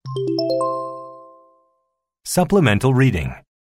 Supplemental reading.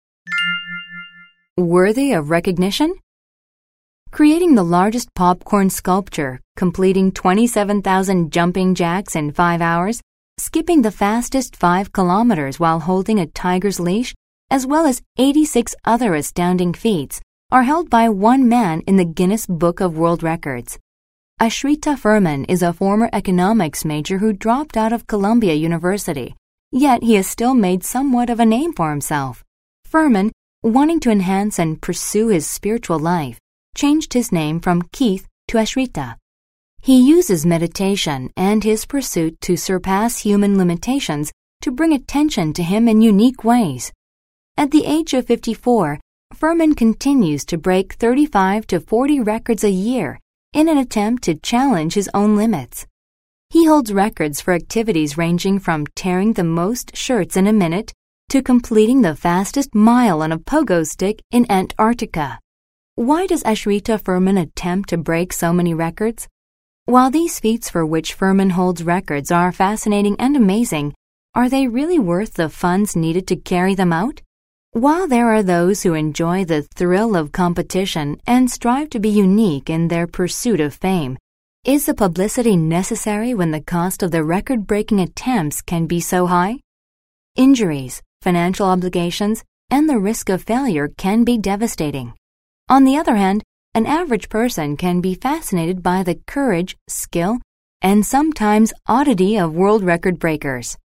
Worthy of recognition? Creating the largest popcorn sculpture, completing 27,000 jumping jacks in 5 hours, skipping the fastest 5 kilometers while holding a tiger's leash, as well as 86 other astounding feats, are held by one man in the Guinness Book of World Records. Ashrita Furman is a former economics major who dropped out of Columbia University, yet he has still made somewhat of a name for himself. Furman, wanting to enhance and pursue his spiritual life, changed his name from Keith to Ashrita. He uses meditation and his pursuit to surpass human limitations to bring attention to him in unique ways. At the age of 54, Furman continues to break 35 to 40 records a year in an attempt to challenge his own limits. He holds records for activities ranging from tearing the most shirts in a minute to completing the fastest mile on a pogo stick in Antarctica. Why does Ashrita Furman attempt to break so many records? While these feats for which Furman holds records are fascinating and amazing, are they really worth the funds needed to carry them out? While there are those who enjoy the thrill of competition and strive to be unique in their pursuit of fame, is the publicity necessary when the cost of the record-breaking attempts can be so high? Injuries, financial obligations, and the risk of failure can be devastating. On the other hand, an average person can be fascinated by the courage, skill, and sometimes oddity of world record breakers.